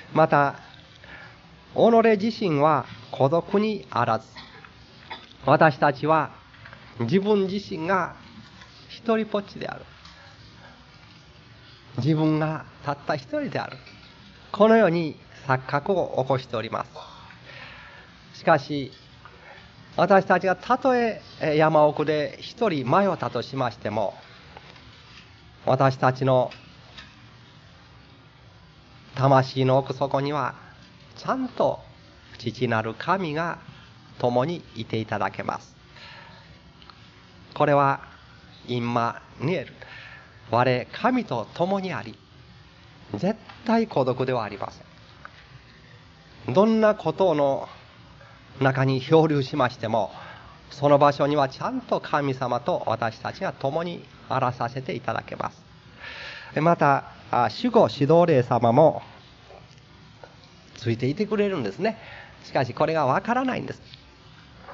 また、己自身は孤独にあらず、私たちは自分自身が一人ぽっちである。自分がたった一人である。このように錯覚を起こしております。しかし、私たちがたとえ山奥で一人迷ったとしましても、私たちの魂の奥底にはちゃんと父なる神が共にいていただけます。これはインマニエル、我神と共にあり、絶対孤独ではありません。どんなことの中に漂流しましても、その場所にはちゃんと神様と私たちが共にあらさせていただけます。また守護指導霊様もついていてくれるんですね。しかしこれがわからないんです。